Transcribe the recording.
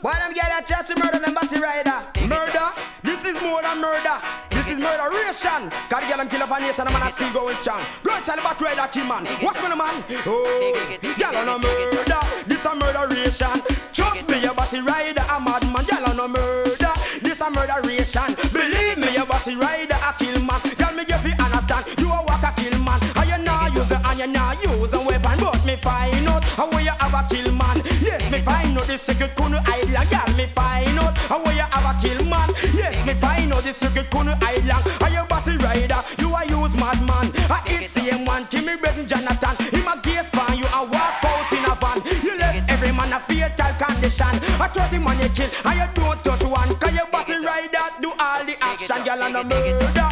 Why them get a church to murder them batty rider? Murder? This is more than murder. This is murderation. Gotta get them kill off a nation, I'm gonna see going strong. Go Charlie back rider, kill man. Watch me, man. Oh, y'all on a murder. This a murderation. Trust me, your batty rider, a madman. Y'all on a murder. This a murderation. Believe me, your batty rider, a kill man. Y'all me give you understand. You a walk a kill man. And you not use it and you not use a weapon. But me find out how you have a kill man. Yes, me find out the secret couldn't hide long. Y'all me find out how you have a kill man. Yes, me find out the secret couldn't hide long. And you batty rider, you a use madman. I hit same one, give me bread Jonathan. Him a gaze pan you and walk out in a van. You left every man a fatal condition. I 30 man you kill and you don't touch one. Cause you batty rider do all the action. Y'all on a murder.